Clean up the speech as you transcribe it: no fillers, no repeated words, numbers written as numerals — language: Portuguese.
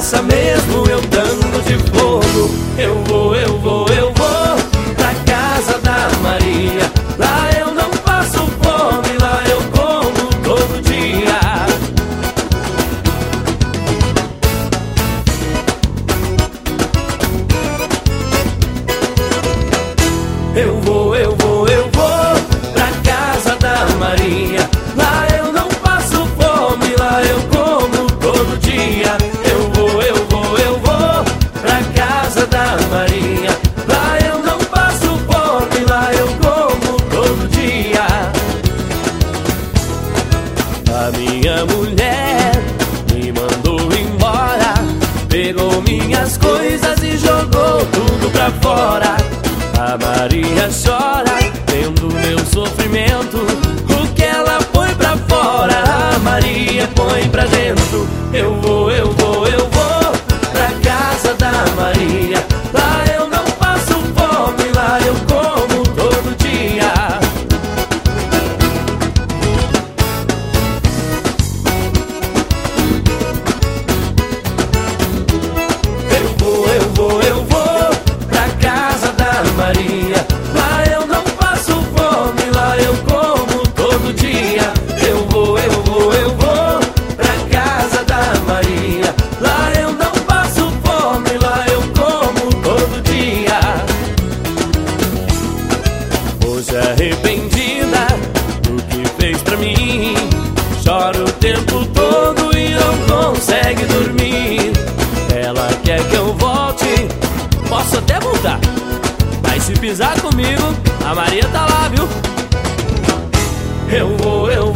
graça mesmo eu dando de fogo. Eu vou pra casa da Maria. Lá eu não passo fome, lá eu como todo dia. Eu vou pra casa da Maria. Lá eu não passo fome, lá eu como todo dia. Eu vou pra casa da Maria. Lá eu não passo fome, lá eu como todo dia. A minha mulher me mandou embora, pegou minhas coisas e jogou tudo pra fora. A Maria chora, vendo meu sofrimento. O que ela põe pra fora, a Maria põe pra dentro. Eu vou pra casa da Maria. Lá eu não passo fome, lá eu como todo dia. Eu vou pra casa da Maria. Lá eu não passo fome, lá eu como todo dia. Eu vou pra casa da Maria. Lá eu não passo fome, lá eu como todo dia. Hoje arrependida do que fez pra mim, chora o tempo todo e não consegue dormir. Ela quer que eu volte, posso até voltar, mas se pisar comigo, a Maria tá lá, viu? Eu vou